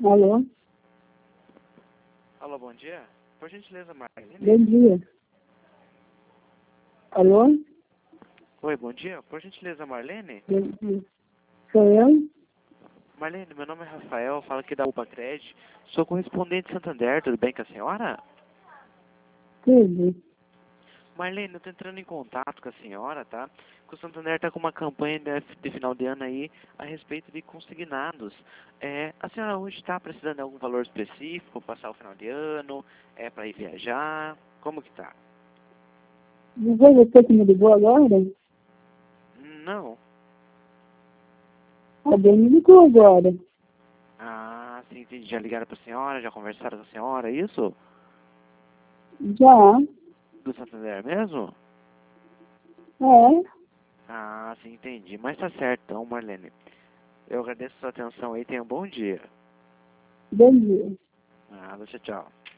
Alô? Alô, bom dia. Por gentileza, Marlene. Bom dia. Alô? Oi, bom dia. Por gentileza, Marlene. Bom dia. Sou eu? Marlene, meu nome é Rafael, falo aqui da UPA Cred. Sou correspondente Santander, tudo bem com a senhora? Tudo. Marlene, eu tô entrando em contato com a senhora, tá? Que o Santander tá com uma campanha de final de ano aí a respeito de consignados. A senhora hoje está precisando de algum valor específico para passar o final de ano? Para ir viajar? Como que tá? Não foi você que me ligou agora? Não. Alguém me ligou agora. Ah, sim, entendi. Já ligaram pra senhora? Já conversaram com a senhora, é isso? Já. Do Santander mesmo? É. Ah, sim, entendi. Mas tá certo, então, Marlene. Eu agradeço a sua atenção aí. Tenha um bom dia. Bom dia. Ah, tchau, tchau.